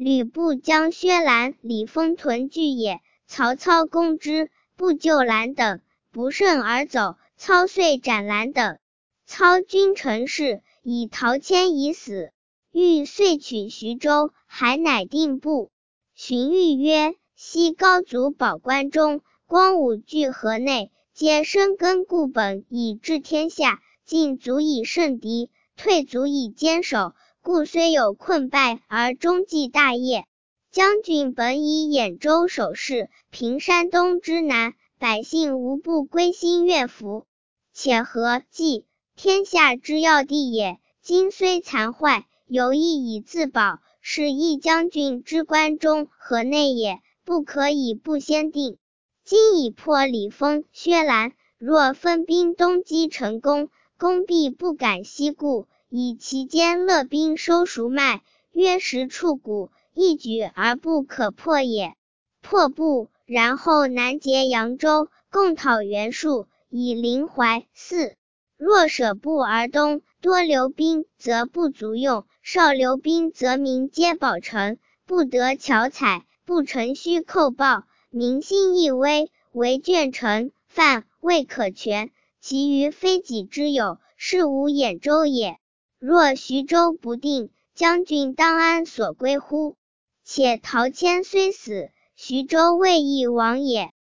吕布将薛兰、李丰屯聚也，曹操攻之，不救兰等，不胜而走。操遂斩兰等。操君臣事，以陶谦已死，欲遂取徐州，还乃定步。荀彧曰：昔高祖保关中，光武据河内，皆深耕固本以治天下，进足以胜敌，退足以坚守，故虽有困败而终继大业。将军本以兖州守势，平山东之南，百姓无不归心悦服。且何冀，天下之要地也，今虽残坏，犹亦以自保，是益将军之关中河内也，不可以不先定。今已破李丰、薛兰，若分兵东击成功，攻必不敢西顾，以其间勒兵收赎脉，约10处谷，一举而不可破也。破不，然后南结扬州，共讨袁术，以临淮。4. 若舍不而东，多留兵则不足用，少留兵则民皆保城，不得巧采，不乘虚寇报，民心亦危，唯倦臣犯未可全，其余非己之有，是无兖州也。若徐州不定，将军当安所归乎？且陶谦虽死，徐州未易亡也。